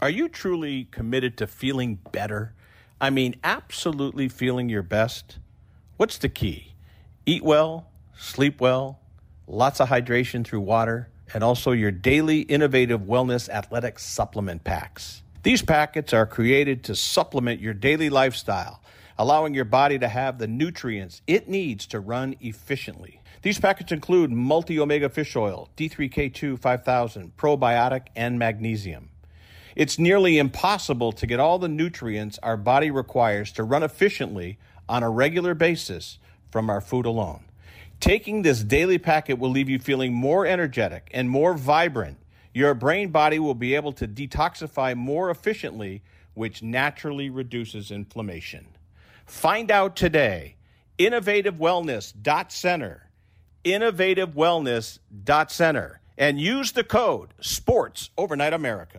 Are you truly committed to feeling better? I mean, absolutely feeling your best? What's the key? Eat well, sleep well, lots of hydration through water, and also your daily innovative wellness athletic supplement packs. These packets are created to supplement your daily lifestyle, allowing your body to have the nutrients it needs to run efficiently. These packets include multi-omega fish oil, D3K2 5000, probiotic, and magnesium. It's nearly impossible to get all the nutrients our body requires to run efficiently on a regular basis from our food alone. Taking this daily packet will leave you feeling more energetic and more vibrant. Your brain body will be able to detoxify more efficiently, which naturally reduces inflammation. Find out today. InnovativeWellness.Center. InnovativeWellness.Center. And use the code SPORTS Overnight America.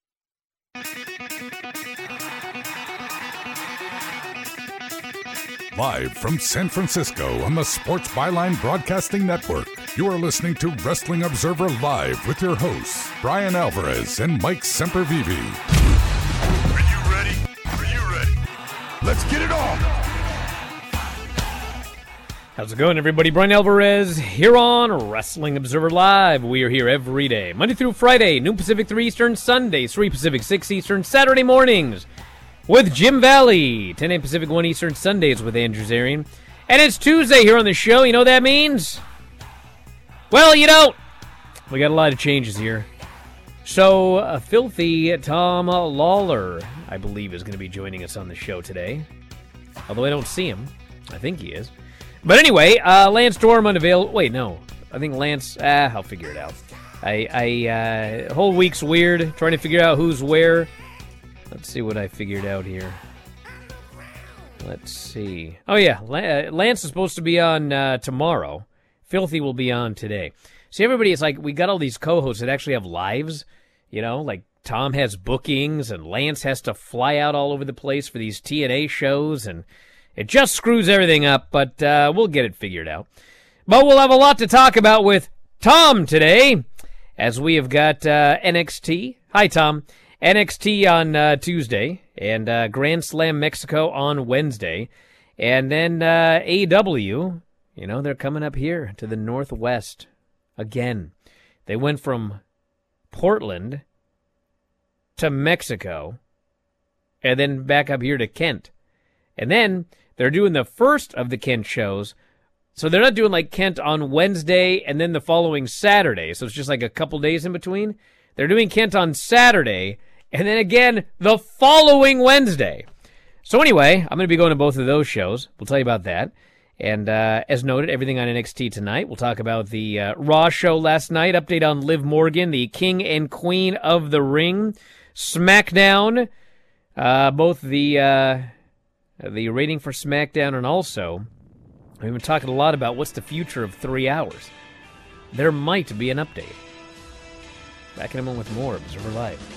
Live from San Francisco on the Sports Byline Broadcasting Network, you are listening to Wrestling Observer Live with your hosts, Brian Alvarez and Mike Sempervive. Are you ready? Are you ready? Let's get it on! How's it going, everybody? Brian Alvarez here on Wrestling Observer Live. We are here every day, Monday through Friday, noon Pacific, 3 Eastern, Sundays, 3 Pacific, 6 Eastern, Saturday mornings with Jim Valley, 10 a.m. Pacific, 1 Eastern, Sundays with Andrew Zarian. And it's Tuesday here on the show. You know what that means? Well, you don't. We got a lot of changes here. So, filthy Tom Lawler, I believe, is going to be joining us on the show today. Although I don't see him. I think he is. But anyway, Lance Storm unavailable. Wait, no. I think Lance, I'll figure it out. Whole week's weird, trying to figure out who's where. Let's see what I figured out here. Let's see. Oh, yeah, Lance is supposed to be on tomorrow. Filthy will be on today. See, everybody, it's like we got all these co-hosts that actually have lives. You know, like Tom has bookings and Lance has to fly out all over the place for these TNA shows, and it just screws everything up, but we'll get it figured out. But we'll have a lot to talk about with Tom today, as we have got NXT. Hi, Tom. NXT on Tuesday, and Grand Slam Mexico on Wednesday. And then AEW, you know, they're coming up here to the Northwest again. They went from Portland to Mexico, and then back up here to Kent. And then they're doing the first of the Kent shows. So they're not doing like Kent on Wednesday and then the following Saturday. So it's just like a couple days in between. They're doing Kent on Saturday and then again the following Wednesday. So anyway, I'm going to be going to both of those shows. We'll tell you about that. And as noted, everything on NXT tonight. We'll talk about the Raw show last night. Update on Liv Morgan, the king and queen of the ring. SmackDown, both the rating for SmackDown, and also we've been talking a lot about what's the future of 3 hours. There might be an update. Back in a moment with more Observer Live.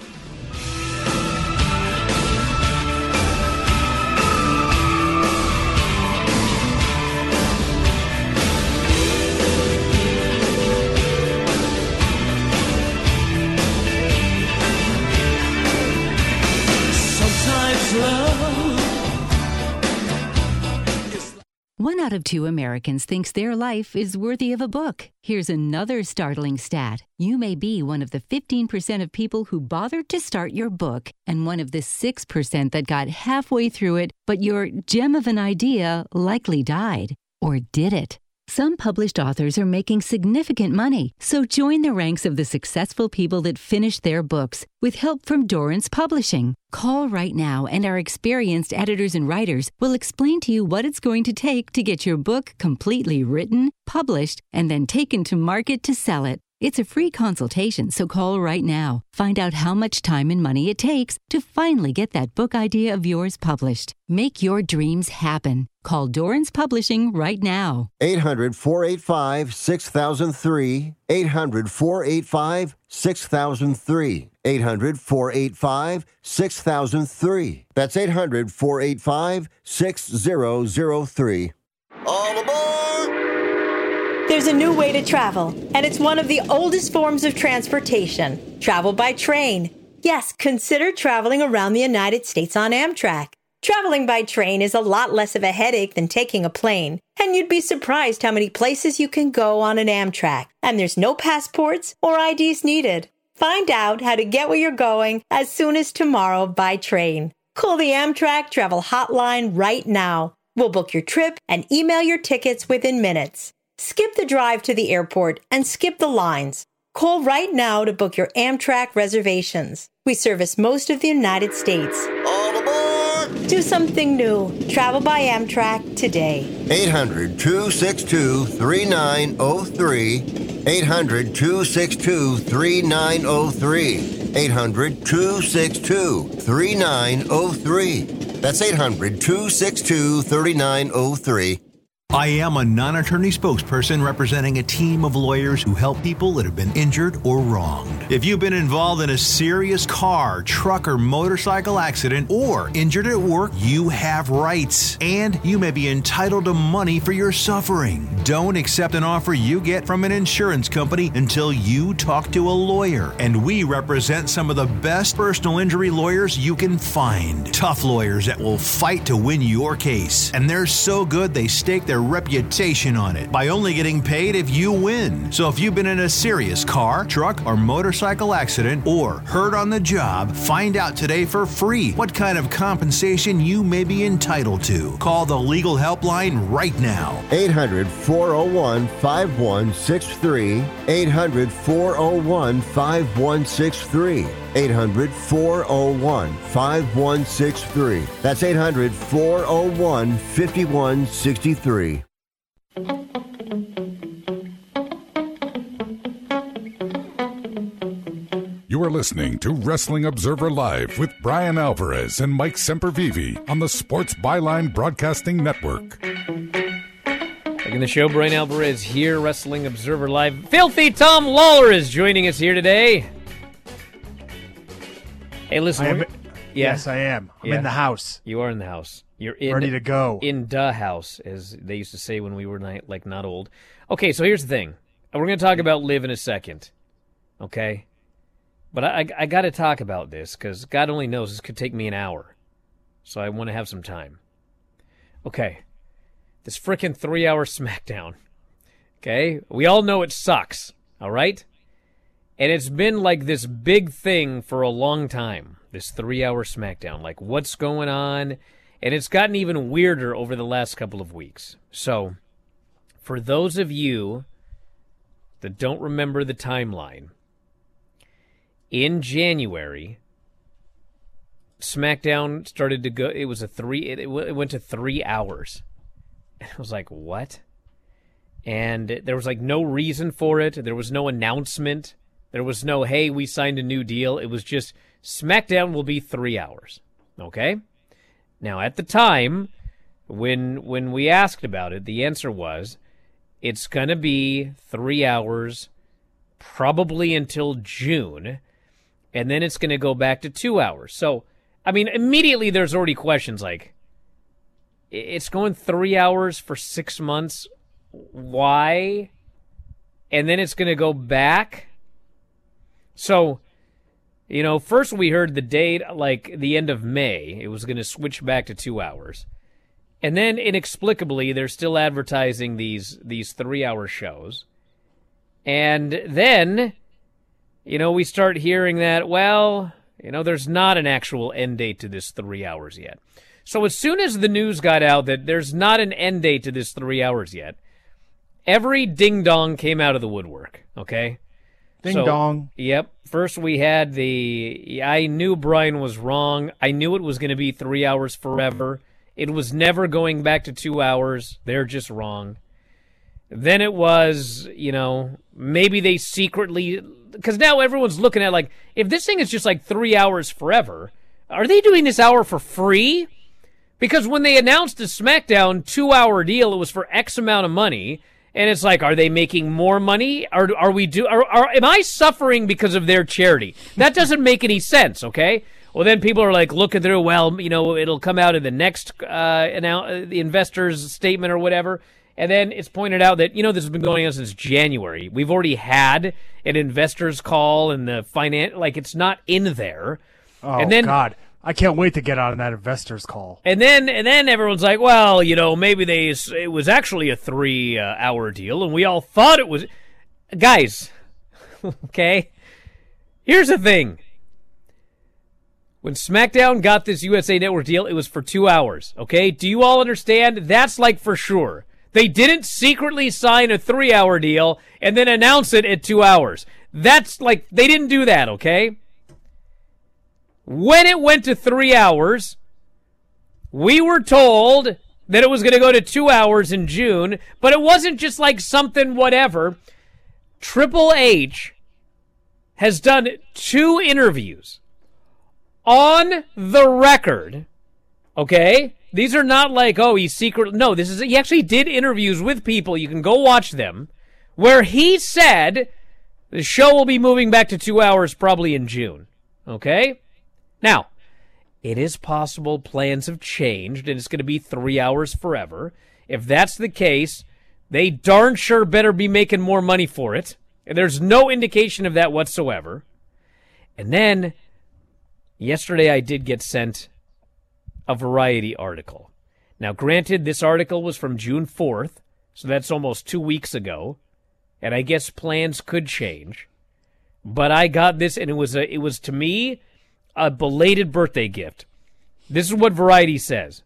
One out of 2 Americans thinks their life is worthy of a book. Here's another startling stat. You may be one of the 15% of people who bothered to start your book and one of the 6% that got halfway through it, but your gem of an idea likely died. Or did it? Some published authors are making significant money, so join the ranks of the successful people that finish their books with help from Dorrance Publishing. Call right now and our experienced editors and writers will explain to you what it's going to take to get your book completely written, published, and then taken to market to sell it. It's a free consultation, so call right now. Find out how much time and money it takes to finally get that book idea of yours published. Make your dreams happen. Call Dorrance Publishing right now. 800-485-6003. 800-485-6003. 800-485-6003. That's 800-485-6003. All aboard! There's a new way to travel, and it's one of the oldest forms of transportation. Travel by train. Yes, consider traveling around the United States on Amtrak. Traveling by train is a lot less of a headache than taking a plane, and you'd be surprised how many places you can go on an Amtrak, and there's no passports or IDs needed. Find out how to get where you're going as soon as tomorrow by train. Call the Amtrak Travel Hotline right now. We'll book your trip and email your tickets within minutes. Skip the drive to the airport and skip the lines. Call right now to book your Amtrak reservations. We service most of the United States. All aboard! Do something new. Travel by Amtrak today. 800-262-3903. 800-262-3903. 800-262-3903. That's 800-262-3903. I am a non-attorney spokesperson representing a team of lawyers who help people that have been injured or wronged. If you've been involved in a serious car, truck, or motorcycle accident or injured at work, you have rights, and you may be entitled to money for your suffering. Don't accept an offer you get from an insurance company until you talk to a lawyer, and we represent some of the best personal injury lawyers you can find. Tough lawyers that will fight to win your case, and they're so good they stake their reputation on it by only getting paid if you win. So if you've been in a serious car, truck, or motorcycle accident or hurt on the job, find out today for free what kind of compensation you may be entitled to. Call the legal helpline right now. 800-401-5163. 800-401-5163. 800-401-5163. That's 800-401-5163. You are listening to Wrestling Observer Live with Brian Alvarez and Mike Sempervive on the Sports Byline Broadcasting Network. Back in the show, Brian Alvarez here, Wrestling Observer Live. Filthy Tom Lawler is joining us here today. Hey, listen. Yes, I am. I'm in the house. You are in the house. You're in, ready to go. In the house, as they used to say when we were not old. Okay, so here's the thing. We're going to talk about Liv in a second. Okay? But I got to talk about this because God only knows this could take me an hour. So I want to have some time. Okay. This frickin' 3-hour SmackDown. Okay? We all know it sucks. All right? And it's been like this big thing for a long time. This 3-hour SmackDown. Like, what's going on? And it's gotten even weirder over the last couple of weeks. So, for those of you that don't remember the timeline, in January, SmackDown started to go. It was it went to 3 hours. And I was like, what? And there was like no reason for it. There was no announcement. There was no, hey, we signed a new deal. It was just SmackDown will be 3 hours. Okay? Now, at the time, when we asked about it, the answer was it's going to be 3 hours, probably until June, and then it's going to go back to 2 hours. So, I mean, immediately there's already questions like, it's going 3 hours for 6 months. Why? And then it's going to go back? So, you know, first we heard the date, like the end of May. It was going to switch back to 2 hours. And then, inexplicably, they're still advertising these 3-hour shows. And then, you know, we start hearing that, well, you know, there's not an actual end date to this 3 hours yet. So as soon as the news got out that there's not an end date to this 3 hours yet, every ding-dong came out of the woodwork, okay? Ding-dong. Yep. First we had I knew Brian was wrong. I knew it was going to be 3 hours forever. It was never going back to 2 hours. They're just wrong. Then it was, you know, maybe they secretly... Because now everyone's looking at, like, if this thing is just like 3 hours forever, are they doing this hour for free? Because when they announced the SmackDown 2-hour deal, it was for X amount of money... And it's like, are they making more money? Am I suffering because of their charity? That doesn't make any sense, okay? Well, then people are like looking through, well, you know, it'll come out in the next the investor's statement or whatever. And then it's pointed out that, this has been going on since January. We've already had an investors call and the it's not in there. Oh, and then, God. I can't wait to get on that investors call. And then everyone's like, well, maybe it was actually a 3-hour deal, and we all thought it was. Guys, okay? Here's the thing. When SmackDown got this USA Network deal, it was for 2 hours, okay? Do you all understand? That's for sure. They didn't secretly sign a 3-hour deal and then announce it at 2 hours. That's they didn't do that, okay? When it went to 3 hours, we were told that it was going to go to 2 hours in June, but it wasn't just something whatever. Triple H has done 2 interviews on the record, okay? These are not he's secret. No, he actually did interviews with people. You can go watch them, where he said the show will be moving back to 2 hours probably in June, okay? Now, it is possible plans have changed and it's going to be 3 hours forever. If that's the case, they darn sure better be making more money for it. And there's no indication of that whatsoever. And then, yesterday I did get sent a Variety article. Now, granted, this article was from June 4th, so that's almost 2 weeks ago. And I guess plans could change. But I got this, and it was to me a belated birthday gift. This is what Variety says.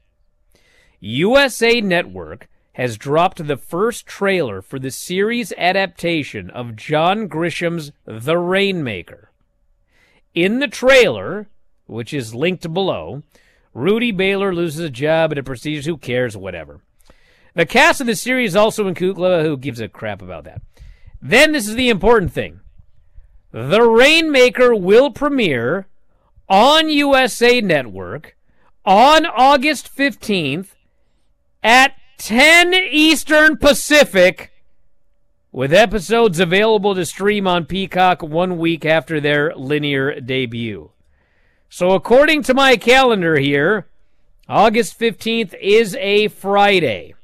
USA Network has dropped the first trailer for the series adaptation of John Grisham's The Rainmaker. In the trailer, which is linked below, Rudy Baylor loses a job at a prestigious, who cares, whatever. The cast of the series also include, who gives a crap about that. Then this is the important thing. The Rainmaker will premiere on USA Network on August 15th at 10 Eastern Pacific, with episodes available to stream on Peacock 1 week after their linear debut. So according to my calendar here, August 15th is a Friday,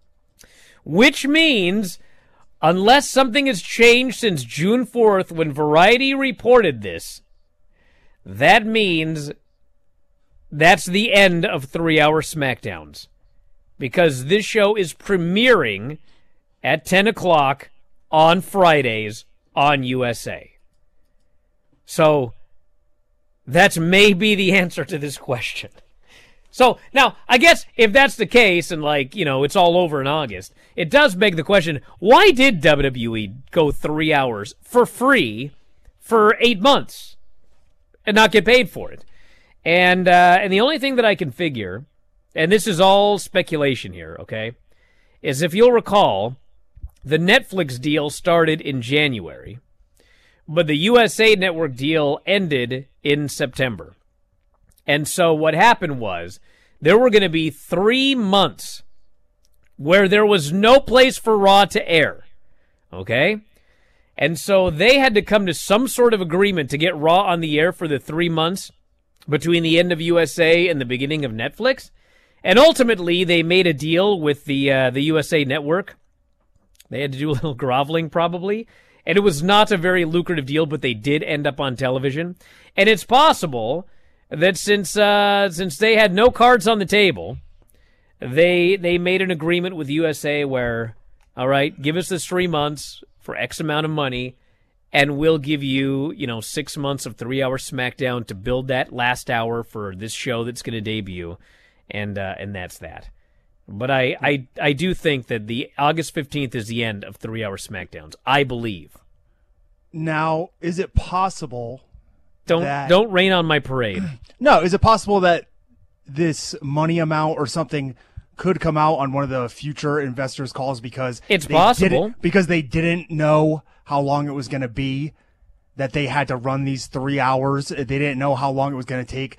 which means, unless something has changed since June 4th when Variety reported this, that means that's the end of 3-hour SmackDowns. Because this show is premiering at 10 o'clock on Fridays on USA. So, that's maybe the answer to this question. So, now, I guess if that's the case and, it's all over in August, it does beg the question, why did WWE go 3 hours for free for 8 months and not get paid for it? And the only thing that I can figure, and this is all speculation here, okay, is if you'll recall, the Netflix deal started in January, but the USA Network deal ended in September. And so what happened was there were going to be 3 months where there was no place for Raw to air, okay? And so they had to come to some sort of agreement to get Raw on the air for the 3 months between the end of USA and the beginning of Netflix. And ultimately, they made a deal with the USA Network. They had to do a little groveling, probably. And it was not a very lucrative deal, but they did end up on television. And it's possible that since they had no cards on the table, they made an agreement with USA where, all right, give us this 3 months for X amount of money, and we'll give you, 6 months of 3-hour SmackDown to build that last hour for this show that's going to debut, and that's that. But I do think that the August 15th is the end of 3-hour SmackDowns. I believe. Now, is it possible? Don't rain on my parade. No, is it possible that this money amount or something could come out on one of the future investors' calls because it's possible because they didn't know how long it was going to be, that they had to run these 3 hours. They didn't know how long it was going to take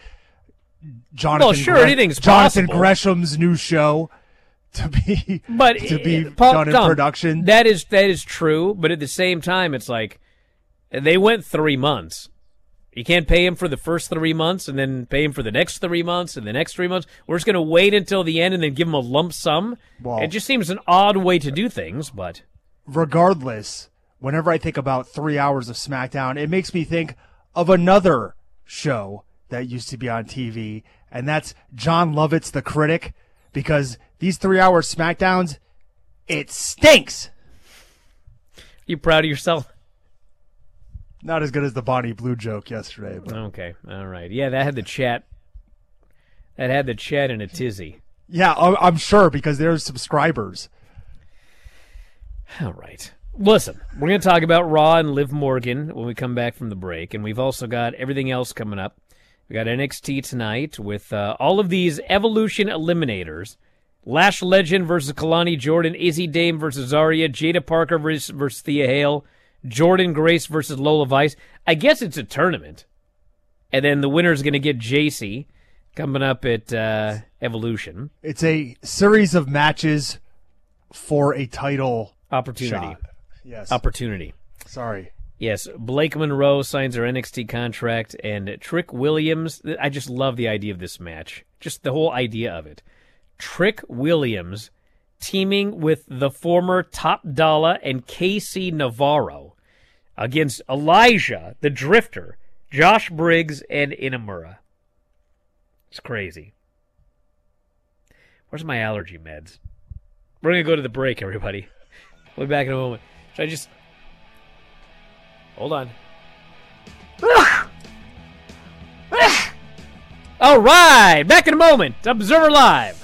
Jonathan Gresham's new show to be done in production. That is true, but at the same time, it's like they went 3 months. You can't pay him for the first 3 months and then pay him for the next 3 months and the next 3 months. We're just going to wait until the end and then give him a lump sum. Well, it just seems an odd way to do things, but regardless, whenever I think about 3 hours of SmackDown, it makes me think of another show that used to be on TV, and that's John Lovett's The Critic, because these 3 hour SmackDowns, it stinks. You proud of yourself? Not as good as the Bonnie Blue joke yesterday. But. Okay, all right. Yeah, that had the chat. That had the chat in a tizzy. Yeah, I'm sure, because there's subscribers. All right. Listen, we're going to talk about Raw and Liv Morgan when we come back from the break, and we've also got everything else coming up. We got NXT tonight with all of these Evolution Eliminators. Lash Legend versus Kalani Jordan, Izzy Dame versus Zarya, Jada Parker versus Thea Hale, Jordan Grace versus Lola Vice. I guess it's a tournament. And then the winner's going to get JC coming up at Evolution. It's a series of matches for a title opportunity. Shot. Yes. Opportunity. Sorry. Yes, Blake Monroe signs her NXT contract, and Trick Williams, I just love the idea of this match. Just the whole idea of it. Trick Williams teaming with the former Top Dollar and KC Navarro against Elijah, the Drifter, Josh Briggs, and Inamura. It's crazy. Where's my allergy meds? We're going to go to the break, everybody. We'll be back in a moment. Should I just... Hold on. All right, back in a moment. Observer Live.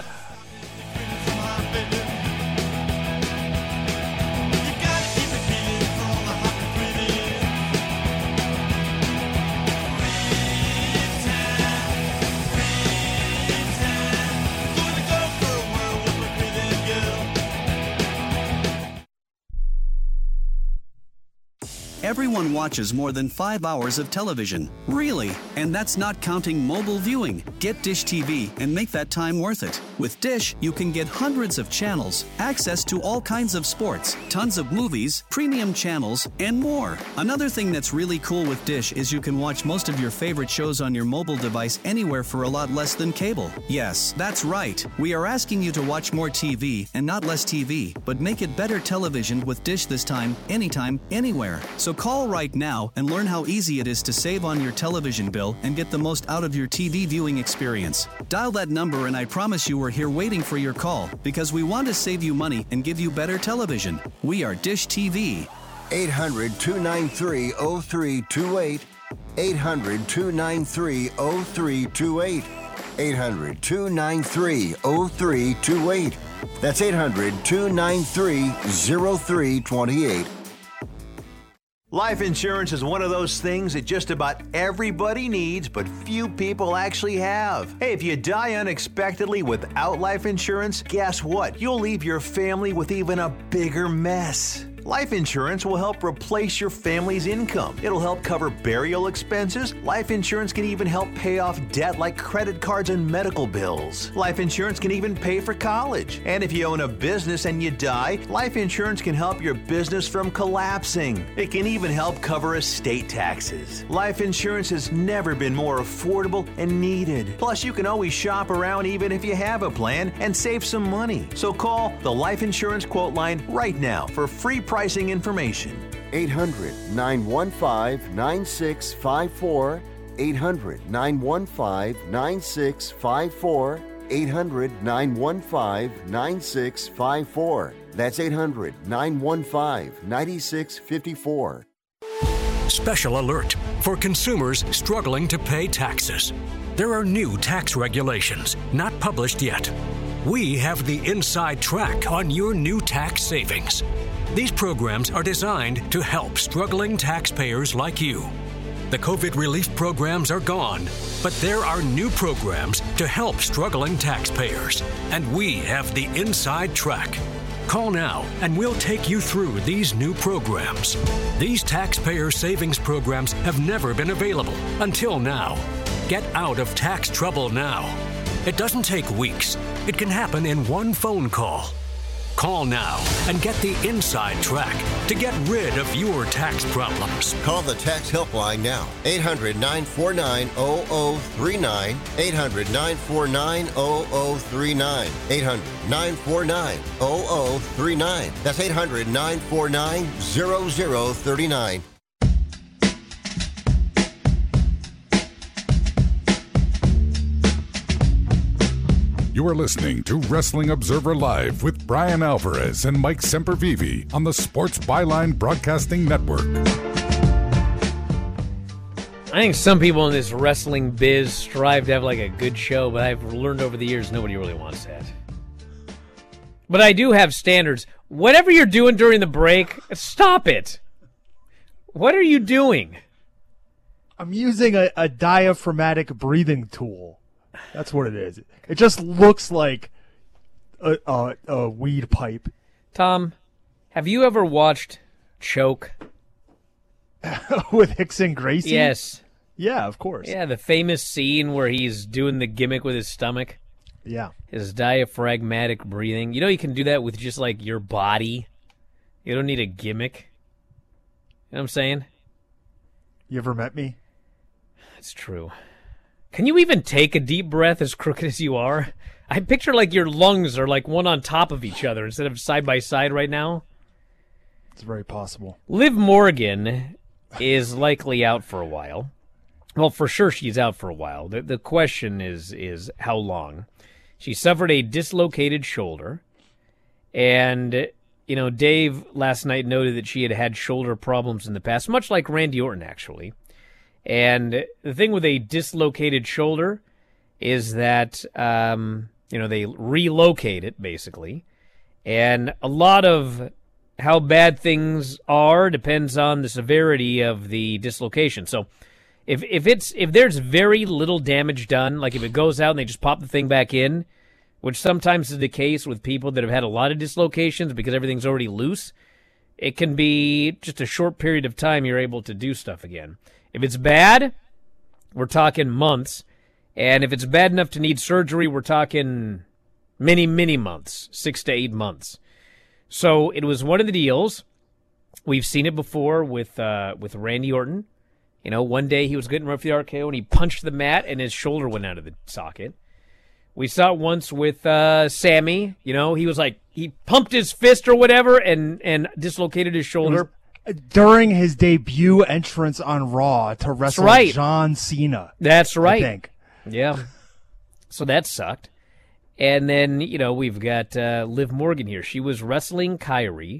Everyone watches more than 5 hours of television. Really? And that's not counting mobile viewing. Get Dish TV and make that time worth it. With Dish, you can get hundreds of channels, access to all kinds of sports, tons of movies, premium channels, and more. Another thing that's really cool with Dish is you can watch most of your favorite shows on your mobile device anywhere for a lot less than cable. Yes, that's right. We are asking you to watch more TV and not less TV, but make it better television with Dish this time, anytime, anywhere. So call right now and learn how easy it is to save on your television bill and get the most out of your TV viewing experience. Dial that number and I promise you we're here waiting for your call because we want to save you money and give you better television. We are Dish TV. 800-293-0328. 800-293-0328. 800-293-0328. That's 800-293-0328. Life insurance is one of those things that just about everybody needs, but few people actually have. Hey, if you die unexpectedly without life insurance, guess what? You'll leave your family with even a bigger mess. Life insurance will help replace your family's income. It'll help cover burial expenses. Life insurance can even help pay off debt like credit cards and medical bills. Life insurance can even pay for college. And if you own a business and you die, life insurance can help your business from collapsing. It can even help cover estate taxes. Life insurance has never been more affordable and needed. Plus, you can always shop around even if you have a plan and save some money. So call the Life Insurance Quote Line right now for free pricing information. 800-915-9654. 800-915-9654. 800-915-9654. That's 800-915-9654. Special alert for consumers struggling to pay taxes. There are new tax regulations, not published yet. We have the inside track on your new tax savings. These programs are designed to help struggling taxpayers like you. The COVID relief programs are gone, but there are new programs to help struggling taxpayers, and we have the inside track. Call now and we'll take you through these new programs. These taxpayer savings programs have never been available until now. Get out of tax trouble now. It doesn't take weeks. It can happen in one phone call. Call now and get the inside track to get rid of your tax problems. Call the tax helpline now. 800-949-0039. 800-949-0039. 800-949-0039. That's 800-949-0039. You are listening to Wrestling Observer Live with Brian Alvarez and Mike Sempervive on the Sports Byline Broadcasting Network. I think some people in this wrestling biz strive to have like a good show, but I've learned over the years nobody really wants that. But I do have standards. Whatever you're doing during the break, stop it. What are you doing? I'm using a diaphragmatic breathing tool. That's what it is. It just looks like a weed pipe. Tom, have you ever watched Choke? With Hickson Gracie? Yes. Yeah, of course. Yeah, the famous scene where he's doing the gimmick with his stomach. Yeah. His diaphragmatic breathing. You know you can do that with just like your body. You don't need a gimmick. You know what I'm saying? You ever met me? It's true. Can you even take a deep breath as crooked as you are? I picture like your lungs are like one on top of each other instead of side by side right now. It's very possible. Liv Morgan is likely out for a while. Well, for sure she's out for a while. The question is how long. She suffered a dislocated shoulder. And, you know, Dave last night noted that she had had shoulder problems in the past, much like Randy Orton, actually. And the thing with a dislocated shoulder is that, they relocate it, basically. And a lot of how bad things are depends on the severity of the dislocation. So if there's very little damage done, like if it goes out and they just pop the thing back in, which sometimes is the case with people that have had a lot of dislocations because everything's already loose, it can be just a short period of time you're able to do stuff again. If it's bad, we're talking months. And if it's bad enough to need surgery, we're talking many, many months, 6 to 8 months. So it was one of the deals. We've seen it before with Randy Orton. You know, one day he was getting ready for the RKO and he punched the mat and his shoulder went out of the socket. We saw it once with Sammy. You know, he was like, he pumped his fist or whatever and dislocated his shoulder. During his debut entrance on Raw to wrestle John Cena. That's right. I think. Yeah. So that sucked. And then, you know, we've got Liv Morgan here. She was wrestling Kyrie.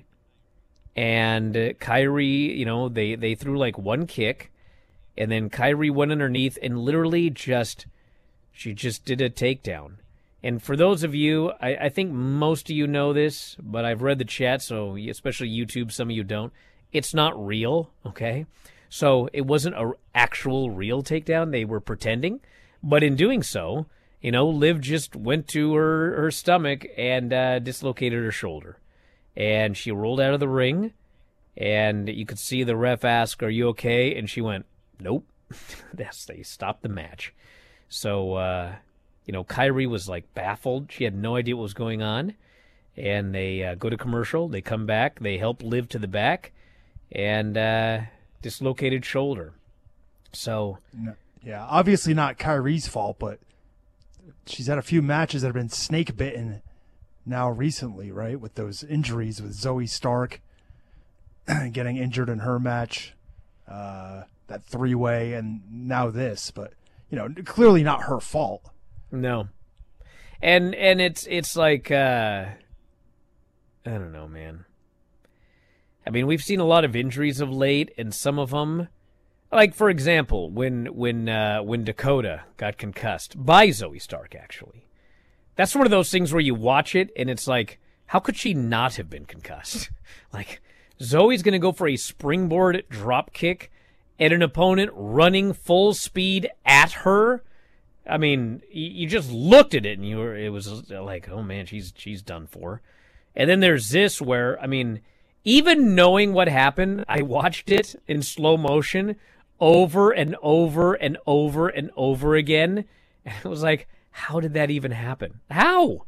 And Kyrie, you know, they threw like one kick. And then Kyrie went underneath and literally she just did a takedown. And for those of you, I think most of you know this, but I've read the chat, so especially YouTube, some of you don't. It's not real, okay? So it wasn't an actual real takedown. They were pretending. But in doing so, you know, Liv just went to her stomach and dislocated her shoulder. And she rolled out of the ring, and you could see the ref ask, "Are you okay?" And she went, "Nope." They stopped the match. So, you know, Kyrie was like baffled. She had no idea what was going on. And they go to commercial. They come back. They help Liv to the back. And dislocated shoulder. So, yeah, obviously not Kyrie's fault, but she's had a few matches that have been snake bitten now recently, right? With those injuries with Zoe Stark getting injured in her match, that three-way, and now this. But, you know, clearly not her fault. No. And it's like, I don't know, man. I mean, we've seen a lot of injuries of late, and some of them, like for example, when Dakota got concussed by Zoe Stark, actually, that's one of those things where you watch it and it's like, how could she not have been concussed? Like, Zoe's going to go for a springboard drop kick at an opponent running full speed at her. I mean, you just looked at it and it was like, oh man, she's done for. And then there's this where, I mean, even knowing what happened, I watched it in slow motion over and over and over and over again. And it was like, how did that even happen? How?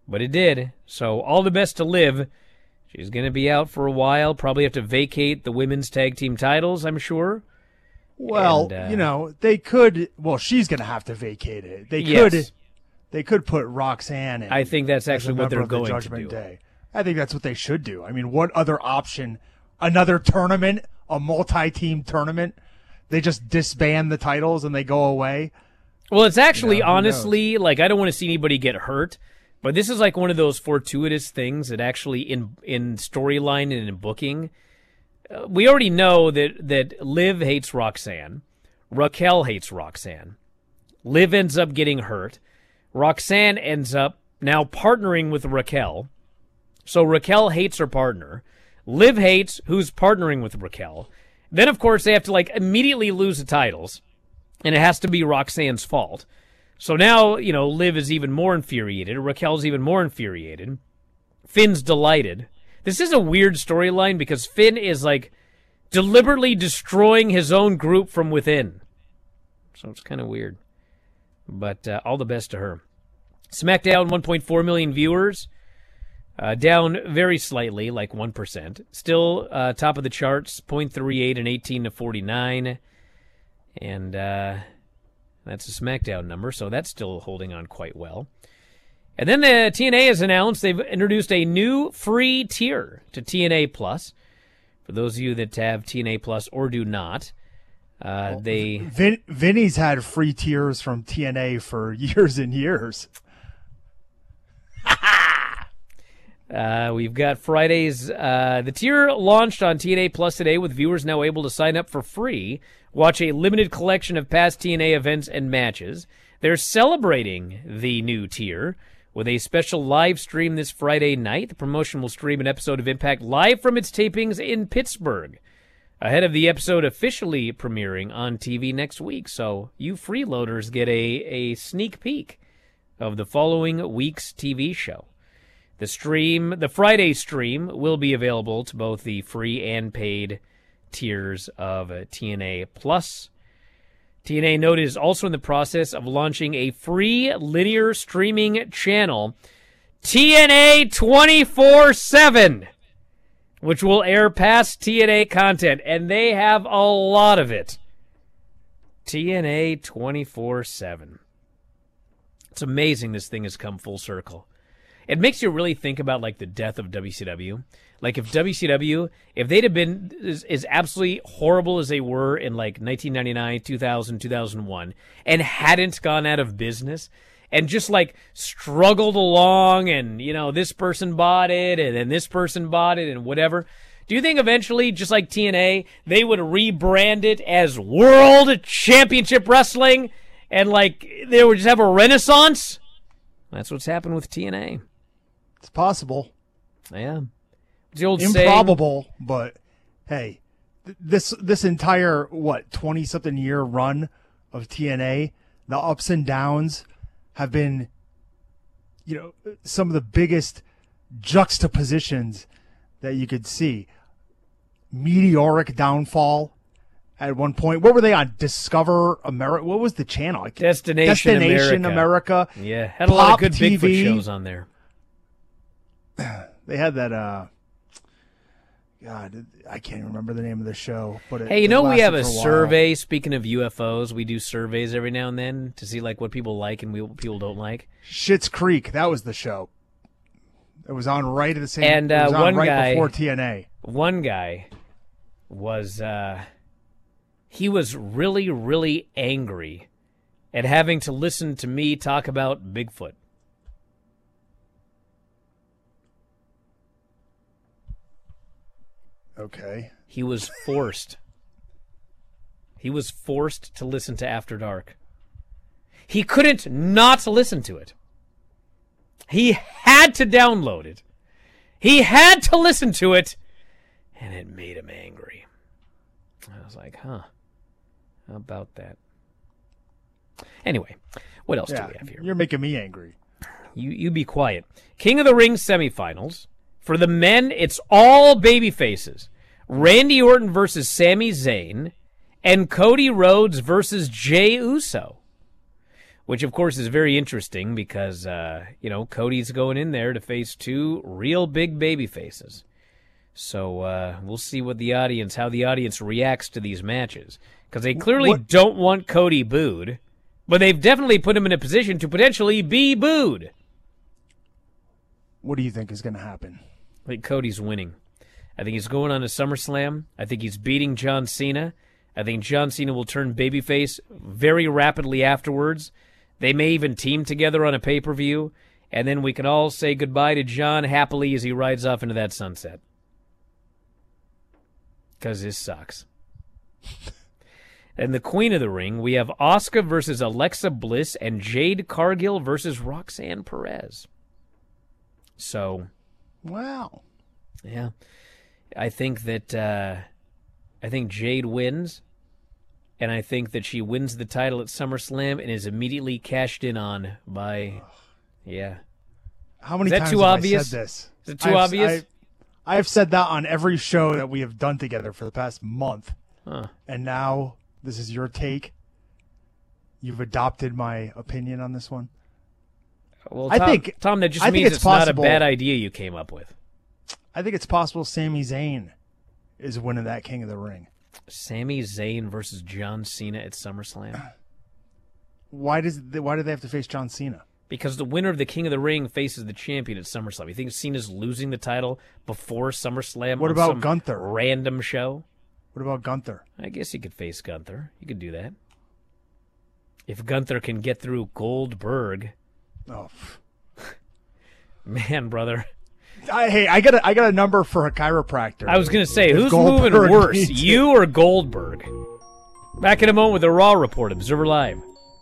but it did. So all the best to Liv. She's going to be out for a while. Probably have to vacate the women's tag team titles, I'm sure. Well, they could. Well, she's going to have to vacate it. They could put Roxanne in. I think that's actually what they're going to do. Day. I think that's what they should do. I mean, what other option? Another tournament, a multi-team tournament. They just disband the titles and they go away. Well, it's actually, honestly, like, I don't want to see anybody get hurt, but this is like one of those fortuitous things that actually in storyline and in booking, we already know that Liv hates Roxanne. Raquel hates Roxanne. Liv ends up getting hurt. Roxanne ends up now partnering with Raquel. So Raquel hates her partner. Liv hates who's partnering with Raquel. Then, of course, they have to, like, immediately lose the titles. And it has to be Roxanne's fault. So now, Liv is even more infuriated. Raquel's even more infuriated. Finn's delighted. This is a weird storyline because Finn is, like, deliberately destroying his own group from within. So it's kind of weird. But all the best to her. SmackDown, 1.4 million viewers. Down very slightly, like 1%. Still top of the charts, 0.38 and 18-49. And that's a SmackDown number, so that's still holding on quite well. And then the TNA has announced they've introduced a new free tier to TNA Plus. For those of you that have TNA Plus or do not, Vinny's had free tiers from TNA for years and years. We've got Fridays. The tier launched on TNA Plus today with viewers now able to sign up for free, watch a limited collection of past TNA events and matches. They're celebrating the new tier with a special live stream this Friday night. The promotion will stream an episode of Impact live from its tapings in Pittsburgh, ahead of the episode officially premiering on TV next week. So you freeloaders get a sneak peek of the following week's TV show. The Friday stream will be available to both the free and paid tiers of TNA Plus. TNA noted is also in the process of launching a free linear streaming channel, TNA 24/7, which will air past TNA content, and they have a lot of it. TNA 24/7. It's amazing this thing has come full circle. It makes you really think about, like, the death of WCW. Like, if WCW, if they'd have been as absolutely horrible as they were in, like, 1999, 2000, 2001, and hadn't gone out of business, and just, like, struggled along, and, this person bought it, and then this person bought it, and whatever. Do you think eventually, just like TNA, they would rebrand it as World Championship Wrestling, and, like, they would just have a renaissance? That's what's happened with TNA. It's possible. Yeah. It's the old improbable, saying, but hey, this entire 20-something year run of TNA, the ups and downs have been, some of the biggest juxtapositions that you could see. Meteoric downfall at one point. What were they on? Discover America? What was the channel? Destination America. Yeah, had a lot of good Bigfoot shows on there. They had that, God, I can't even remember the name of the show. But we have a survey. Speaking of UFOs, we do surveys every now and then to see, like, what people like and what people don't like. Schitt's Creek, that was the show. It was on right at the same. And it was on one right guy before TNA. One guy was he was really, really angry at having to listen to me talk about Bigfoot. Okay. He was forced. He was forced to listen to After Dark. He couldn't not listen to it. He had to download it. He had to listen to it, and it made him angry. I was like, how about that? Anyway, what else do we have here? You're making me angry. You be quiet. King of the Ring semifinals. For the men, it's all baby faces. Randy Orton versus Sami Zayn, and Cody Rhodes versus Jey Uso. which of course is very interesting because, Cody's going in there to face two real big baby faces. So we'll see how the audience reacts to these matches. Because they clearly don't want Cody booed, but they've definitely put him in a position to potentially be booed. What do you think is going to happen? I think Cody's winning. I think he's going on to SummerSlam. I think he's beating John Cena. I think John Cena will turn babyface very rapidly afterwards. They may even team together on a pay-per-view, and then we can all say goodbye to John happily as he rides off into that sunset. Because this sucks. And the Queen of the Ring, we have Asuka versus Alexa Bliss and Jade Cargill versus Roxanne Perez. So, wow. Yeah. I think Jade wins, and I think that she wins the title at SummerSlam and is immediately cashed in on by, yeah. How many times have too obvious? I said this? Is it too obvious? I have said that on every show that we have done together for the past month. Huh. And now this is your take. You've adopted my opinion on this one. Well, Tom, that just means it's not a bad idea you came up with. I think it's possible Sami Zayn is winning that King of the Ring. Sami Zayn versus John Cena at SummerSlam. Why do they have to face John Cena? Because the winner of the King of the Ring faces the champion at SummerSlam. You think Cena's losing the title before SummerSlam? What about Gunther? Random show? What about Gunther? I guess he could face Gunther. You could do that. If Gunther can get through Goldberg. Oh. Man, brother. I got a number for a chiropractor. I was going to say, who's moving worse, you or Goldberg? Back in a moment with the Raw Report, Observer Live.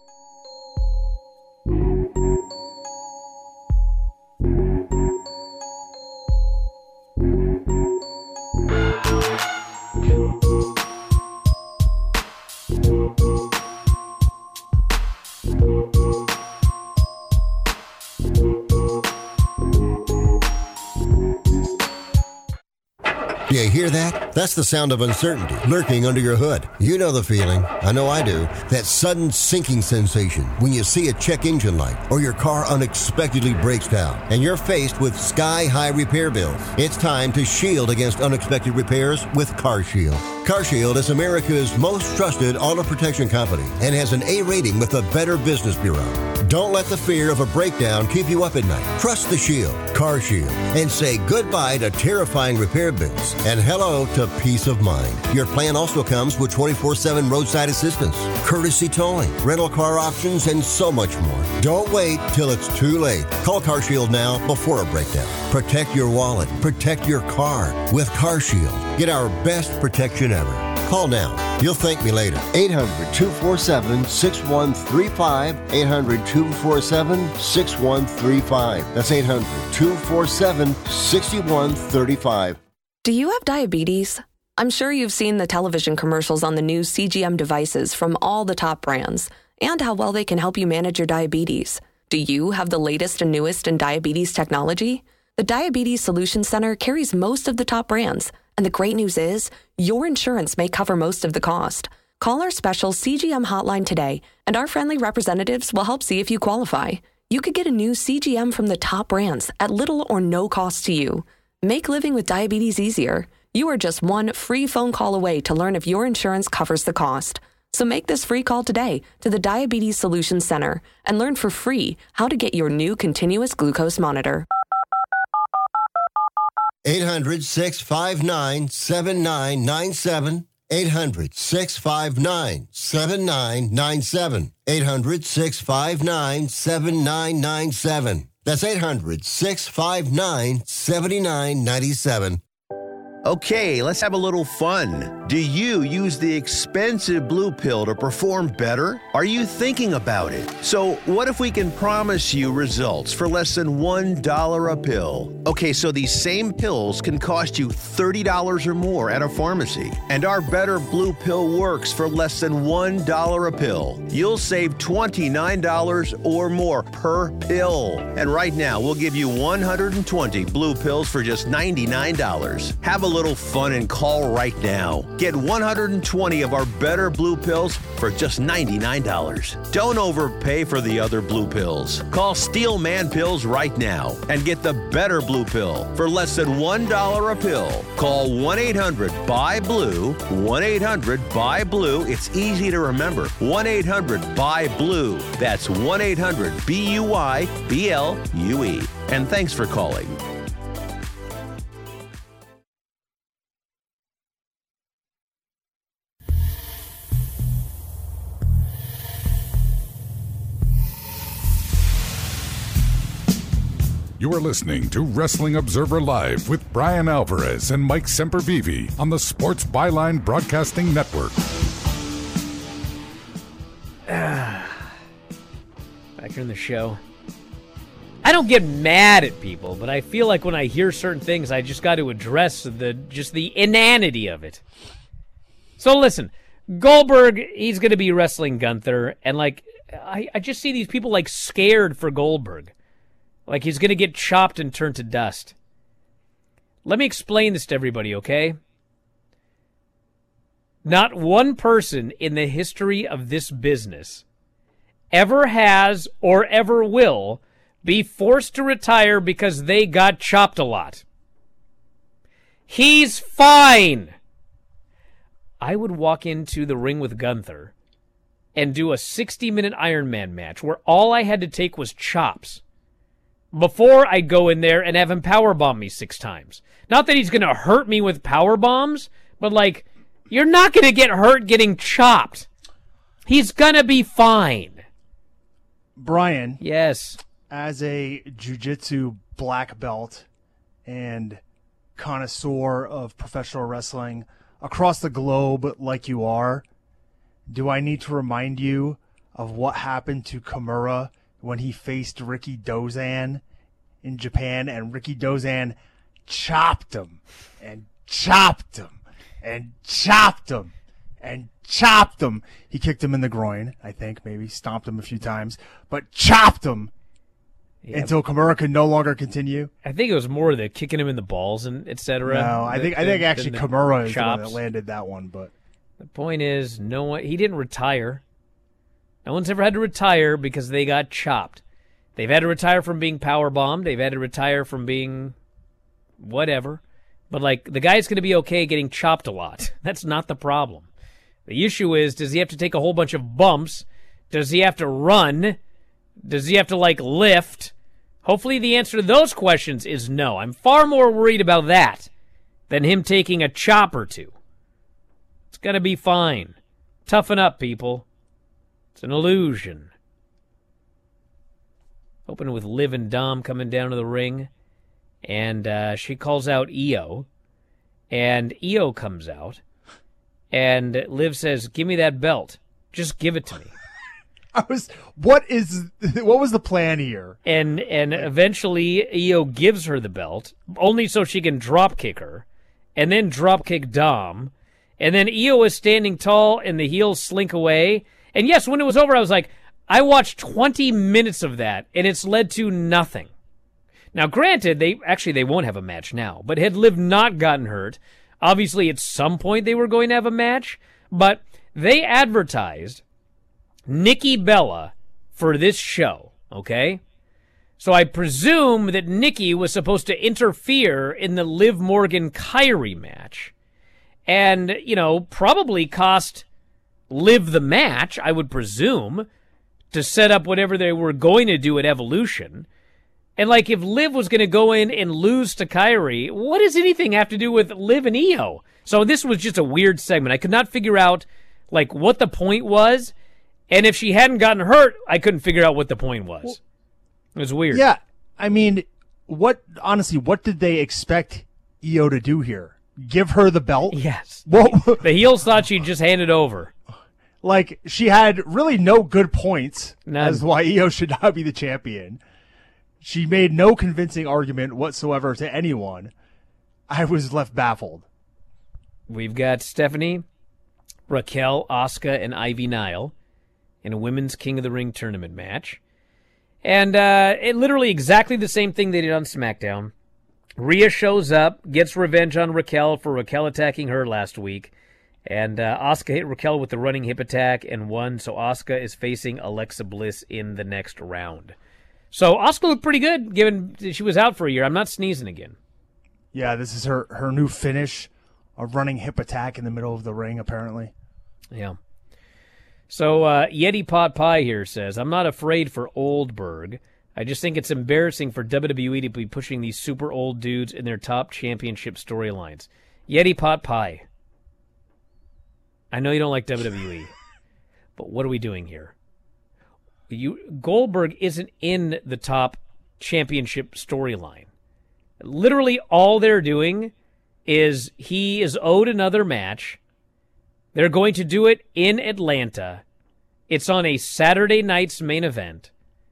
You hear that? That's the sound of uncertainty lurking under your hood. You know the feeling. I know I do. That sudden sinking sensation when you see a check engine light or your car unexpectedly breaks down and you're faced with sky-high repair bills. It's time to shield against unexpected repairs with CarShield. CarShield is America's most trusted auto protection company and has an A rating with the Better Business Bureau. Don't let the fear of a breakdown keep you up at night. Trust the Shield, CarShield, and say goodbye to terrifying repair bills and hello to peace of mind. Your plan also comes with 24/7 roadside assistance, courtesy towing, rental car options, and so much more. Don't wait till it's too late. Call CarShield now before a breakdown. Protect your wallet. Protect your car with CarShield. Get our best protection ever. Call now. You'll thank me later. 800-247-6135. 800-247-6135. That's 800-247-6135. Do you have diabetes? I'm sure you've seen the television commercials on the new CGM devices from all the top brands and how well they can help you manage your diabetes. Do you have the latest and newest in diabetes technology? The Diabetes Solutions Center carries most of the top brands, and the great news is your insurance may cover most of the cost. Call our special CGM hotline today, and our friendly representatives will help see if you qualify. You could get a new CGM from the top brands at little or no cost to you. Make living with diabetes easier. You are just one free phone call away to learn if your insurance covers the cost. So make this free call today to the Diabetes Solutions Center and learn for free how to get your new continuous glucose monitor. 800-659-7997. 800-659-7997. 800-659-7997. That's 800-659-7997. Okay, let's have a little fun. Do you use the expensive blue pill to perform better? Are you thinking about it? So what if we can promise you results for less than $1 a pill? Okay, so these same pills can cost you $30 or more at a pharmacy. And our better blue pill works for less than $1 a pill. You'll save $29 or more per pill. And right now, we'll give you 120 blue pills for just $99. Have a little fun and call right now. Get 120 of our Better Blue pills for just $99. Don't overpay for the other blue pills. Call Steel Man Pills right now and get the Better Blue pill for less than $1 a pill. Call 1-800-BUY-BLUE, 1-800-BUY-BLUE. It's easy to remember. 1-800-BUY-BLUE. That's 1-800-BUY-BLUE. And thanks for calling. You are listening to Wrestling Observer Live with Brian Alvarez and Mike Sempervive on the Sports Byline Broadcasting Network. Back here in the show. I don't get mad at people, but I feel like when I hear certain things, I just got to address the inanity of it. So listen, Goldberg, he's going to be wrestling Gunther, and I just see these people scared for Goldberg. Like he's going to get chopped and turned to dust. Let me explain this to everybody, okay? Not one person in the history of this business ever has or ever will be forced to retire because they got chopped a lot. He's fine. I would walk into the ring with Gunther and do a 60-minute Iron Man match where all I had to take was chops before I go in there and have him powerbomb me 6 times. Not that he's going to hurt me with power bombs, but you're not going to get hurt getting chopped. He's going to be fine. Brian. Yes. As a jiu-jitsu black belt and connoisseur of professional wrestling across the globe like you are, do I need to remind you of what happened to Kimura when he faced Ricky Dozan in Japan, and Ricky Dozan chopped him and chopped him and chopped him and chopped him. He kicked him in the groin, I think, maybe stomped him a few times, but chopped him until Kimura could no longer continue. I think it was more the kicking him in the balls and et cetera. No, I think actually Kimura is the one that landed that one. But the point is, he didn't retire. No one's ever had to retire because they got chopped. They've had to retire from being powerbombed. They've had to retire from being whatever. But, the guy's going to be okay getting chopped a lot. That's not the problem. The issue is, does he have to take a whole bunch of bumps? Does he have to run? Does he have to, lift? Hopefully the answer to those questions is no. I'm far more worried about that than him taking a chop or two. It's going to be fine. Toughen up, people. It's an illusion. Opening with Liv and Dom coming down to the ring. And she calls out Io. And Io comes out. And Liv says, "Give me that belt. Just give it to me." What was the plan here? And eventually Io gives her the belt, only so she can drop kick her. And then drop kick Dom. And then Io is standing tall and the heels slink away. And yes, when it was over, I was like, I watched 20 minutes of that, and it's led to nothing. Now, granted, they won't have a match now, but had Liv not gotten hurt, obviously at some point they were going to have a match, but they advertised Nikki Bella for this show, okay? So I presume that Nikki was supposed to interfere in the Liv Morgan-Kyrie match and, probably cost Liv the match, I would presume, to set up whatever they were going to do at Evolution. And, if Liv was going to go in and lose to Kyrie, what does anything have to do with Liv and Io? So this was just a weird segment. I could not figure out, what the point was. And if she hadn't gotten hurt, I couldn't figure out what the point was. It was weird. Yeah. I mean, what did they expect Io to do here? Give her the belt? Yes. The heels thought she'd just hand it over. She had really no good points as why Io should not be the champion. She made no convincing argument whatsoever to anyone. I was left baffled. We've got Stephanie, Raquel, Asuka, and Ivy Nile in a Women's King of the Ring tournament match. And it literally exactly the same thing they did on SmackDown. Rhea shows up, gets revenge on Raquel for Raquel attacking her last week. And Asuka hit Raquel with the running hip attack and won, so Asuka is facing Alexa Bliss in the next round. So Asuka looked pretty good, given she was out for a year. I'm not sneezing again. Yeah, this is her new finish, a running hip attack in the middle of the ring, apparently. Yeah. So Yeti Pot Pie here says, I'm not afraid for Oldberg. I just think it's embarrassing for WWE to be pushing these super old dudes in their top championship storylines. Yeti Pot Pie. I know you don't like WWE, but what are we doing here? Goldberg isn't in the top championship storyline. Literally all they're doing is he is owed another match. They're going to do it in Atlanta. It's on a Saturday night's main event.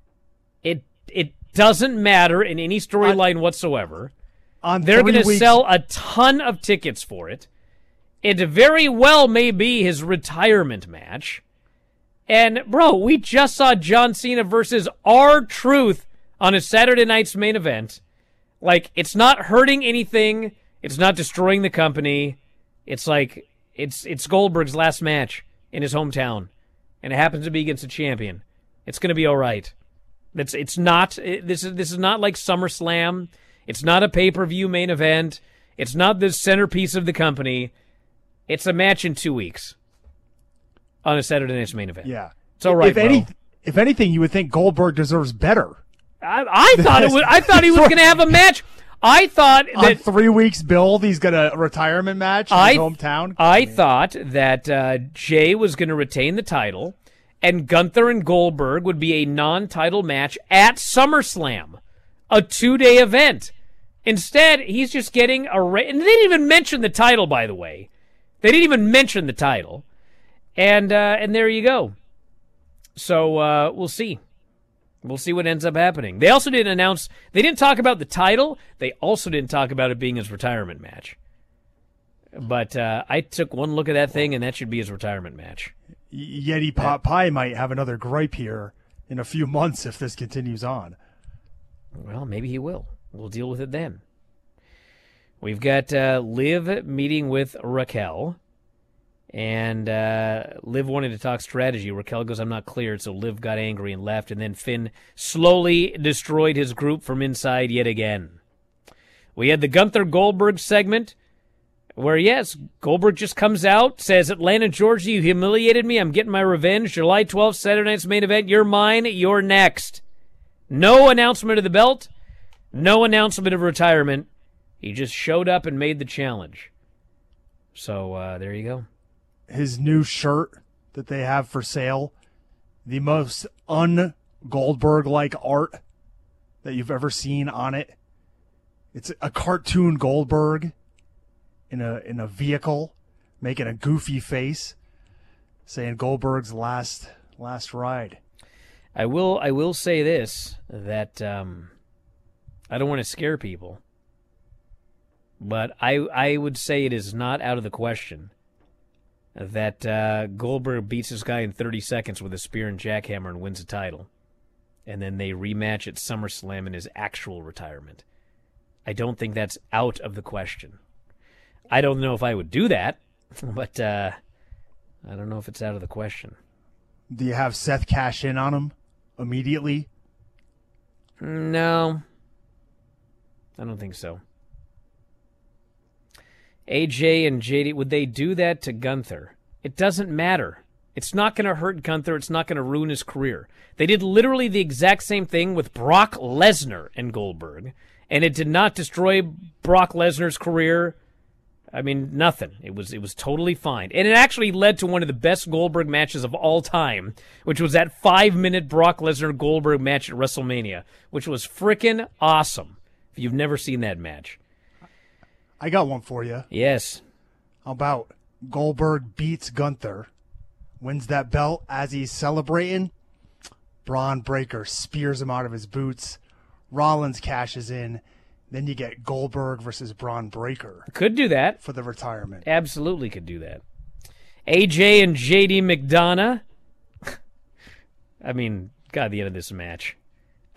It doesn't matter in any storyline whatsoever. They're going to sell a ton of tickets for it. It very well may be his retirement match. And, bro, we just saw John Cena versus R-Truth on a Saturday night's main event. Like, it's not hurting anything. It's not destroying the company. It's like, it's Goldberg's last match in his hometown. And it happens to be against a champion. It's going to be all right. This is not like SummerSlam. It's not a pay-per-view main event. It's not the centerpiece of the company. It's a match in 2 weeks on a Saturday night's main event. Yeah, it's all right. If anything, you would think Goldberg deserves better. I thought it was. I thought he was going to have a match. I thought that on 3 weeks build, he's got a retirement match in his hometown. I thought that Jay was going to retain the title, and Gunther and Goldberg would be a non-title match at SummerSlam, a 2-day event. Instead, he's just getting and they didn't even mention the title, by the way. They didn't even mention the title. And there you go. So we'll see. We'll see what ends up happening. They also didn't announce, they didn't talk about the title. They also didn't talk about it being his retirement match. But I took one look at that thing, and that should be his retirement match. Yeti Pot Pie might have another gripe here in a few months if this continues on. Well, maybe he will. We'll deal with it then. We've got Liv meeting with Raquel. And Liv wanted to talk strategy. Raquel goes, I'm not cleared, so Liv got angry and left. And then Finn slowly destroyed his group from inside yet again. We had the Gunther Goldberg segment where, yes, Goldberg just comes out, says, Atlanta, Georgia, you humiliated me. I'm getting my revenge. July 12th, Saturday night's main event. You're mine. You're next. No announcement of the belt. No announcement of retirement. He just showed up and made the challenge. So there you go. His new shirt that they have for sale, the most un-Goldberg-like art that you've ever seen on it. It's a cartoon Goldberg in a vehicle making a goofy face, saying Goldberg's last ride. I will say this, that I don't want to scare people, but I would say it is not out of the question that Goldberg beats this guy in 30 seconds with a spear and jackhammer and wins the title. And then they rematch at SummerSlam in his actual retirement. I don't think that's out of the question. I don't know if I would do that, but I don't know if it's out of the question. Do you have Seth cash in on him immediately? No. I don't think so. AJ and JD, would they do that to Gunther? It doesn't matter. It's not going to hurt Gunther. It's not going to ruin his career. They did literally the exact same thing with Brock Lesnar and Goldberg, and it did not destroy Brock Lesnar's career. I mean, nothing. It was totally fine. And it actually led to one of the best Goldberg matches of all time, which was that 5-minute Brock Lesnar-Goldberg match at WrestleMania, which was frickin' awesome, if you've never seen that match. I got one for you. Yes. How about Goldberg beats Gunther, wins that belt as he's celebrating. Braun Breaker spears him out of his boots. Rollins cashes in. Then you get Goldberg versus Braun Breaker. Could do that. For the retirement. Absolutely could do that. AJ and JD McDonough. I mean, God, the end of this match.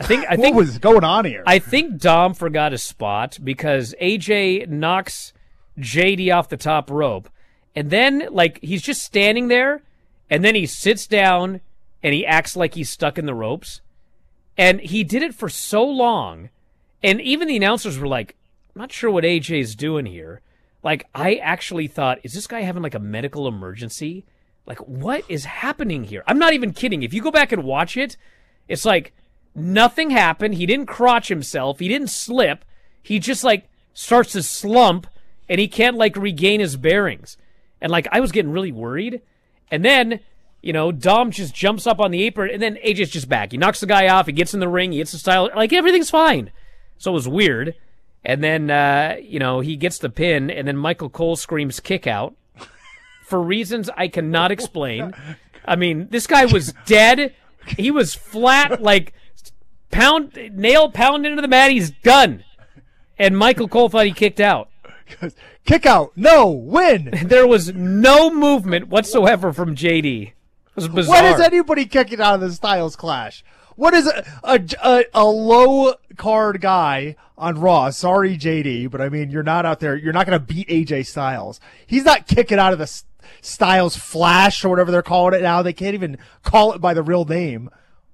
I think what was going on here? I think Dom forgot a spot because AJ knocks JD off the top rope, and then like he's just standing there, and then he sits down and he acts like he's stuck in the ropes, and he did it for so long, and even the announcers were like, "I'm not sure what AJ's doing here." Like I actually thought, is this guy having like a medical emergency? Like what is happening here? I'm not even kidding. If you go back and watch it, it's like nothing happened. He didn't crotch himself. He didn't slip. He just like starts to slump and he can't like regain his bearings. And like I was getting really worried. And then, you know, Dom just jumps up on the apron and then AJ's just back. He knocks the guy off. He gets in the ring. He hits the style. Like everything's fine. So it was weird. And then, you know, he gets the pin and then Michael Cole screams kick out for reasons I cannot explain. I mean, this guy was dead. He was flat, like nail pounded into the mat. He's done. And Michael Cole thought he kicked out. Kick out. No, win. There was no movement whatsoever from JD. It was bizarre. What is anybody kicking out of the Styles Clash? What is a low card guy on Raw? Sorry, JD, but I mean, you're not out there. You're not going to beat AJ Styles. He's not kicking out of the Styles Flash or whatever they're calling it now. They can't even call it by the real name.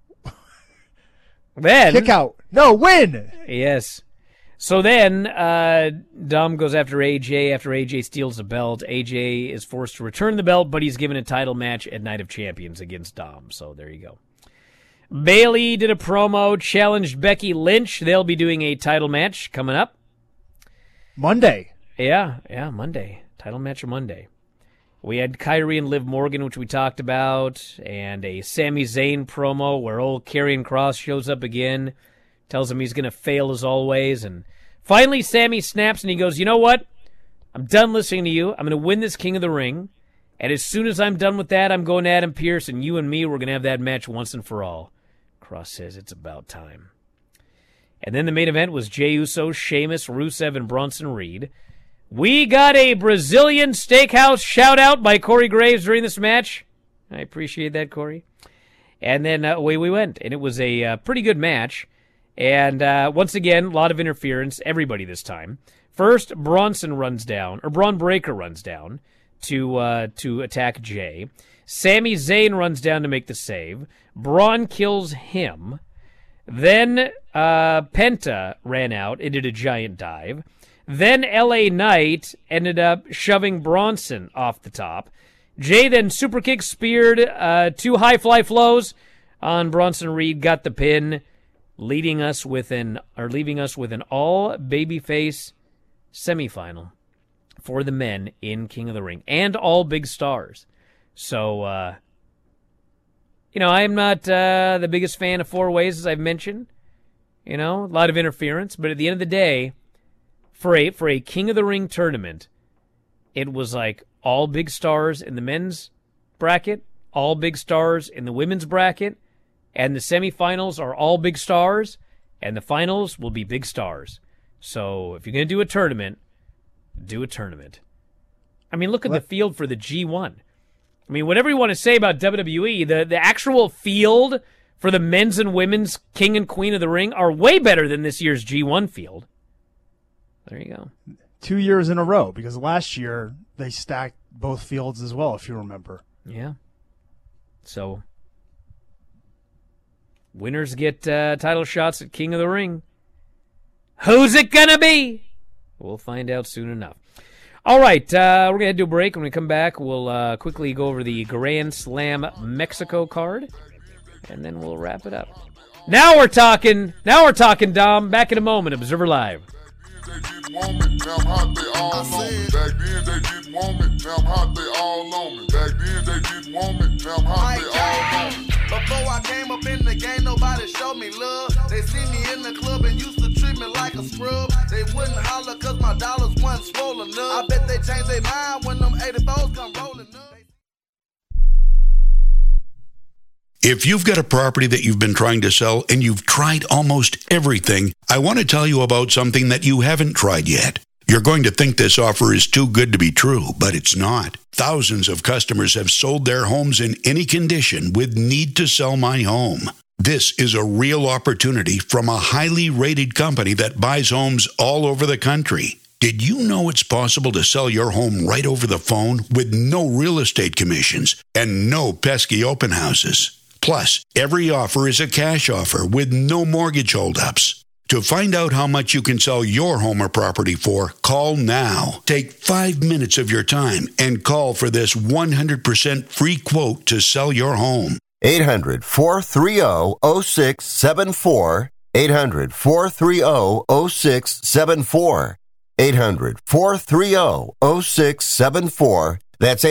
Then kick out. No, win. Yes. So then Dom goes after AJ. After AJ steals the belt, AJ is forced to return the belt, but he's given a title match at Night of Champions against Dom. So there you go. Bayley did a promo, challenged Becky Lynch. They'll be doing a title match coming up. Monday. Yeah, Monday. Title match Monday. We had Kyrie and Liv Morgan, which we talked about, and a Sami Zayn promo where old Karrion Kross shows up again, tells him he's going to fail as always, and finally Sami snaps and he goes, you know what? I'm done listening to you. I'm going to win this King of the Ring, and as soon as I'm done with that, I'm going to Adam Pearce, and you and me, we're going to have that match once and for all. Kross says it's about time. And then the main event was Jey Uso, Sheamus, Rusev, and Bronson Reed. We got a Brazilian steakhouse shout-out by Corey Graves during this match. I appreciate that, Corey. And then away we went. And it was a pretty good match. And once again, a lot of interference. Everybody this time. First, Braun Breaker runs down to attack Jey. Sami Zayn runs down to make the save. Braun kills him. Then Penta ran out and did a giant dive. Then L.A. Knight ended up shoving Bronson off the top. Jey then super kick speared 2 high fly flows on Bronson Reed, got the pin, leaving us with an all babyface semifinal for the men in King of the Ring, and all big stars. So, I'm not the biggest fan of 4 ways, as I've mentioned. A lot of interference, but at the end of the day, for a King of the Ring tournament, it was like all big stars in the men's bracket, all big stars in the women's bracket, and the semifinals are all big stars, and the finals will be big stars. So if you're going to do a tournament, do a tournament. I mean, look at the field for the G1. I mean, whatever you want to say about WWE, the actual field for the men's and women's King and Queen of the Ring are way better than this year's G1 field. There you go. 2 years in a row, because last year they stacked both fields as well, if you remember. Yeah. So, winners get title shots at King of the Ring. Who's it gonna be? We'll find out soon enough. All right, we're going to head to a break. When we come back, we'll quickly go over the Grand Slam Mexico card, and then we'll wrap it up. Now we're talking, Dom. Back in a moment. Observer Live. Want me, now I'm hot, they all on me. Back then they didn't want me, now I'm hot, they all on me. Back then they didn't want me, now I'm hot, they all on me. Before I came up in the game, nobody showed me love. They see me in the club and used to treat me like a scrub. They wouldn't holler cause my dollars wasn't swollen up. I bet they changed their mind when them 84s come rolling up. If you've got a property that you've been trying to sell and you've tried almost everything, I want to tell you about something that you haven't tried yet. You're going to think this offer is too good to be true, but it's not. Thousands of customers have sold their homes in any condition with Need to Sell My Home. This is a real opportunity from a highly rated company that buys homes all over the country. Did you know it's possible to sell your home right over the phone with no real estate commissions and no pesky open houses? Plus, every offer is a cash offer with no mortgage holdups. To find out how much you can sell your home or property for, call now. Take 5 minutes of your time and call for this 100% free quote to sell your home. 800-430-0674. 800-430-0674. 800-430-0674. That's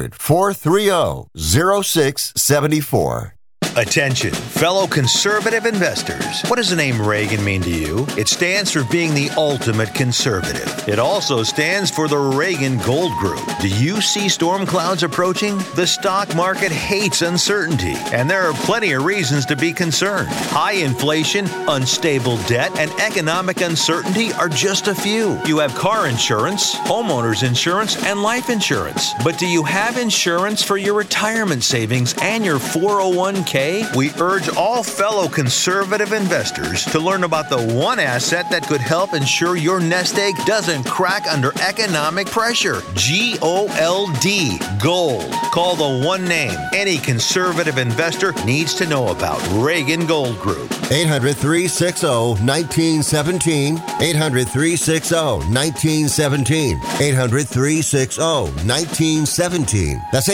800-430-0674. Attention, fellow conservative investors. What does the name Reagan mean to you? It stands for being the ultimate conservative. It also stands for the Reagan Gold Group. Do you see storm clouds approaching? The stock market hates uncertainty, and there are plenty of reasons to be concerned. High inflation, unstable debt, and economic uncertainty are just a few. You have car insurance, homeowners insurance, and life insurance. But do you have insurance for your retirement savings and your 401k? We urge all fellow conservative investors to learn about the one asset that could help ensure your nest egg doesn't crack under economic pressure. GOLD. Gold. Call the one name any conservative investor needs to know about. Reagan Gold Group. 800-360-1917. 800-360-1917. 800-360-1917. That's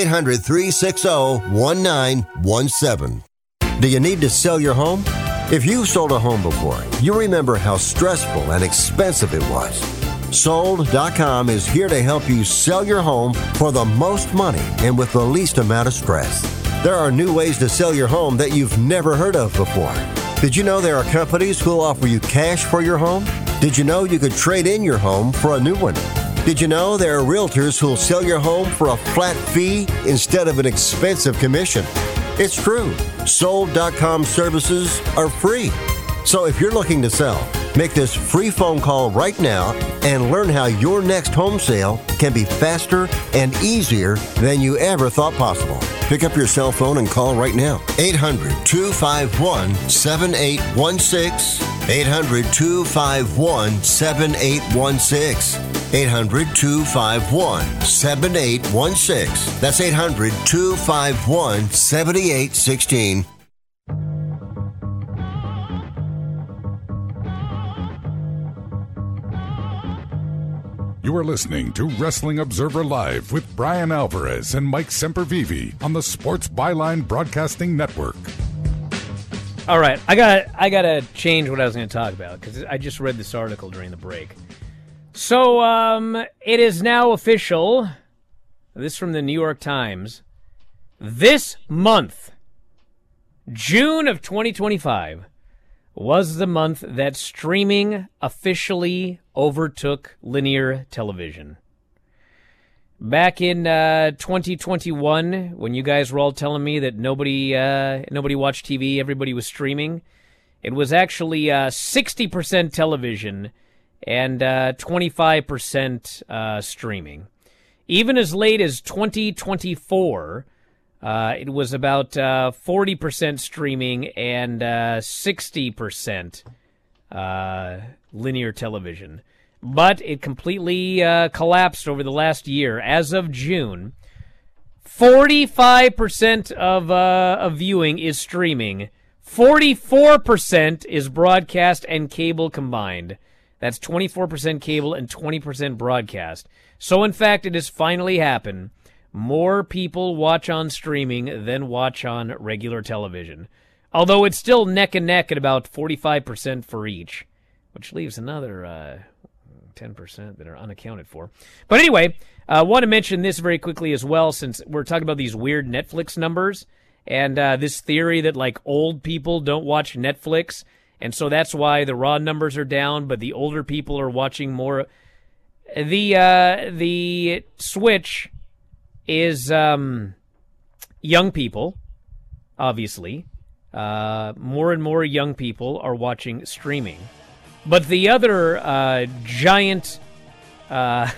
800-360-1917. Do you need to sell your home? If you've sold a home before, you remember how stressful and expensive it was. Sold.com is here to help you sell your home for the most money and with the least amount of stress. There are new ways to sell your home that you've never heard of before. Did you know there are companies who'll offer you cash for your home? Did you know you could trade in your home for a new one? Did you know there are realtors who'll sell your home for a flat fee instead of an expensive commission? It's true. Sold.com services are free. So if you're looking to sell, make this free phone call right now and learn how your next home sale can be faster and easier than you ever thought possible. Pick up your cell phone and call right now. 800-251-7816. 800-251-7816. 800-251-7816. That's 800-251-7816. You are listening to Wrestling Observer Live with Brian Alvarez and Mike Sempervive on the Sports Byline Broadcasting Network. All right, I gotta change what I was going to talk about because I just read this article during the break. So, it is now official. This from the New York Times. This month, June of 2025, was the month that streaming officially overtook linear television. Back in 2021, when you guys were all telling me that nobody watched TV, everybody was streaming, it was actually 60% television and 25% streaming. Even as late as 2024, it was about 40% streaming and 60% linear television. But it completely collapsed over the last year. As of June, 45% of viewing is streaming. 44% is broadcast and cable combined. That's 24% cable and 20% broadcast. So, in fact, it has finally happened. More people watch on streaming than watch on regular television. Although it's still neck and neck at about 45% for each, which leaves another 10% that are unaccounted for. But anyway, I want to mention this very quickly as well, since we're talking about these weird Netflix numbers and this theory that, like, old people don't watch Netflix, and so that's why the raw numbers are down, but the older people are watching more. The switch is young people, obviously. More and more young people are watching streaming. But the other giant over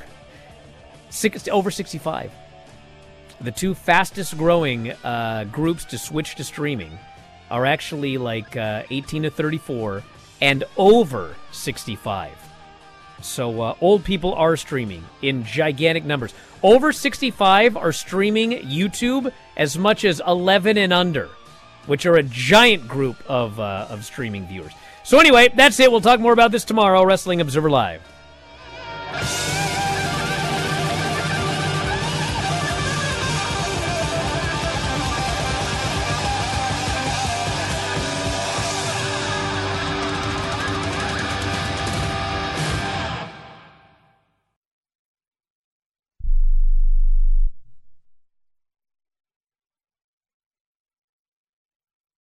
65, the two fastest growing groups to switch to streaming are actually like 18 to 34 and over 65. So old people are streaming in gigantic numbers. Over 65 are streaming YouTube as much as 11 and under, which are a giant group of streaming viewers. So anyway, that's it. We'll talk more about this tomorrow. Wrestling Observer Live.